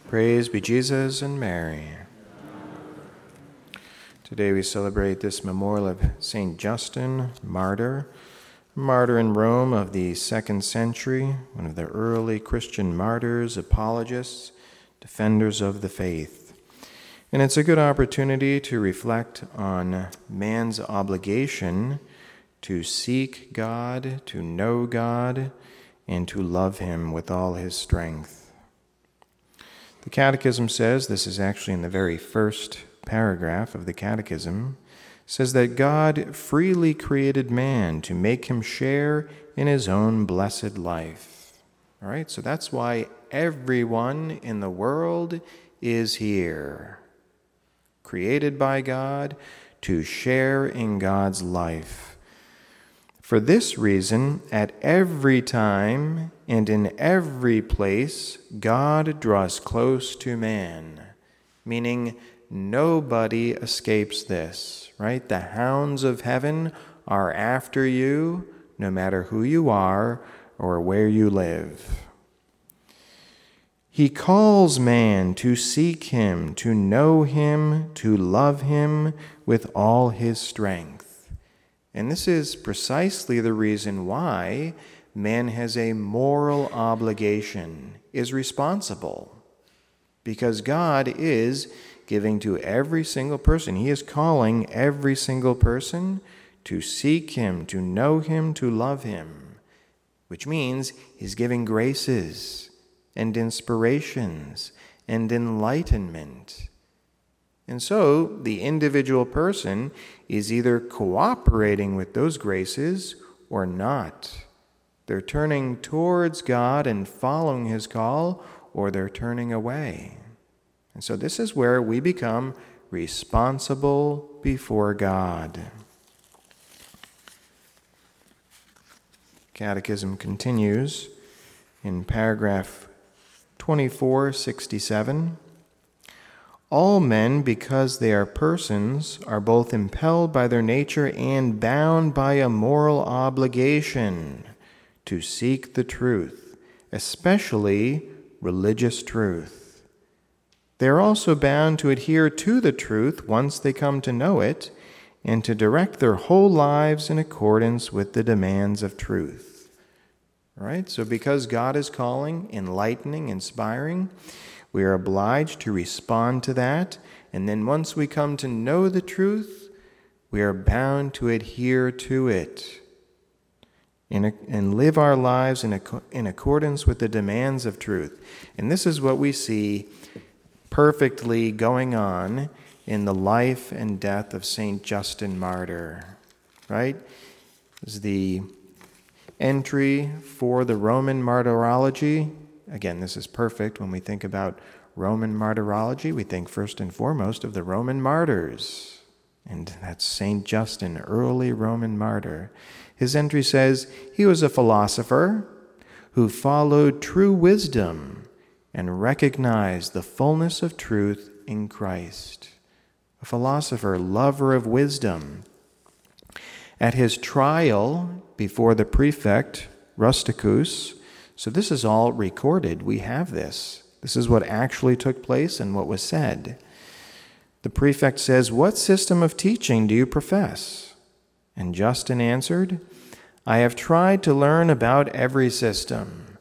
Praise be Jesus and Mary. Today we celebrate this memorial of St. Justin, martyr in Rome of the 2nd century, one of the early Christian martyrs, apologists, defenders of the faith. And it's a good opportunity to reflect on man's obligation to seek God, to know God, and to love Him with all his strength. The Catechism says, this is actually in the very first paragraph of the Catechism, says that God freely created man to make him share in his own blessed life. All right, so that's why everyone in the world is here, created by God to share in God's life. For this reason, at every time and in every place, God draws close to man, meaning nobody escapes this, right? The hounds of heaven are after you, no matter who you are or where you live. He calls man to seek him, to know him, to love him with all his strength. And this is precisely the reason why man has a moral obligation, is responsible. Because God is giving to every single person. He is calling every single person to seek him, to know him, to love him. Which means he's giving graces and inspirations and enlightenment. And so the individual person is either cooperating with those graces or not. They're turning towards God and following his call, or they're turning away. And so this is where we become responsible before God. Catechism continues in paragraph 2467. All men, because they are persons, are both impelled by their nature and bound by a moral obligation to seek the truth, especially religious truth. They are also bound to adhere to the truth once they come to know it, and to direct their whole lives in accordance with the demands of truth. All right? So because God is calling, enlightening, inspiring, we are obliged to respond to that, and then once we come to know the truth, we are bound to adhere to it and live our lives in accordance with the demands of truth. And this is what we see perfectly going on in the life and death of St. Justin Martyr, right? This is the entry for the Roman Martyrology. Again, this is perfect. When we think about Roman martyrology, we think first and foremost of the Roman martyrs. And that's St. Justin, early Roman martyr. His entry says, he was a philosopher who followed true wisdom and recognized the fullness of truth in Christ. A philosopher, lover of wisdom. At his trial before the prefect, Rusticus, so this is all recorded. We have this. This is what actually took place and what was said. The prefect says, "What system of teaching do you profess?" And Justin answered, "I have tried to learn about every system,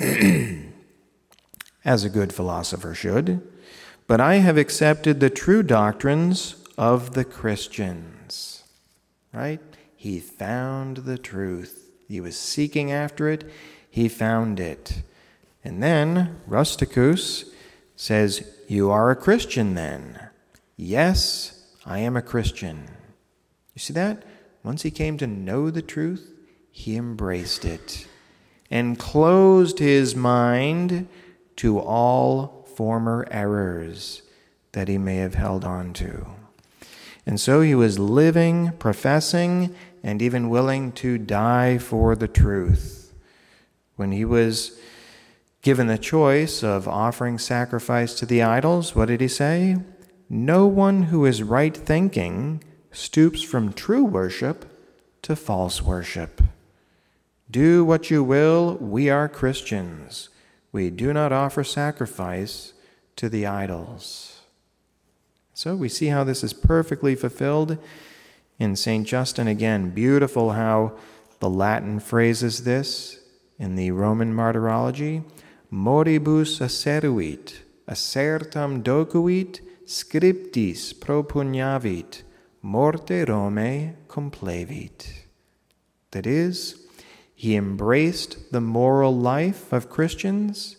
as a good philosopher should, but I have accepted the true doctrines of the Christians." Right? He found the truth. He was seeking after it. He found it. And then Rusticus says, "You are a Christian then?" "Yes, I am a Christian." You see that? Once he came to know the truth, he embraced it and closed his mind to all former errors that he may have held on to. And so he was living, professing, and even willing to die for the truth. When he was given the choice of offering sacrifice to the idols, what did he say? "No one who is right thinking stoops from true worship to false worship. Do what you will, we are Christians. We do not offer sacrifice to the idols. So we see how this is perfectly fulfilled in St. Justin. Again, beautiful how the Latin phrases this in the Roman Martyrology. Moribus asseruit, assertam docuit, scriptis propugnavit, morte Romae complevit. That is, he embraced the moral life of Christians.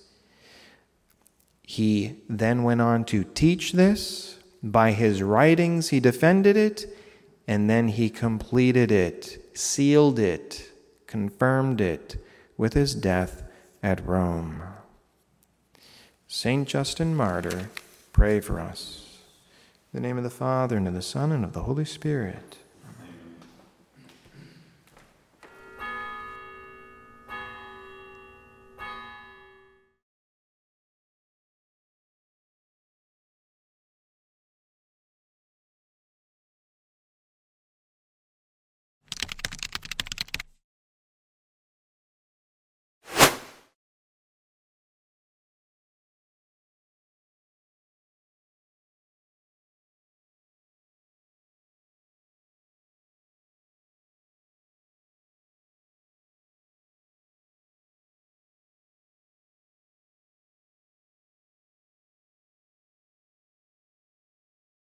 He then went on to teach this. By his writings, he defended it, and then he completed it, sealed it, confirmed it with his death at Rome. Saint Justin Martyr, pray for us. In the name of the Father, and of the Son, and of the Holy Spirit.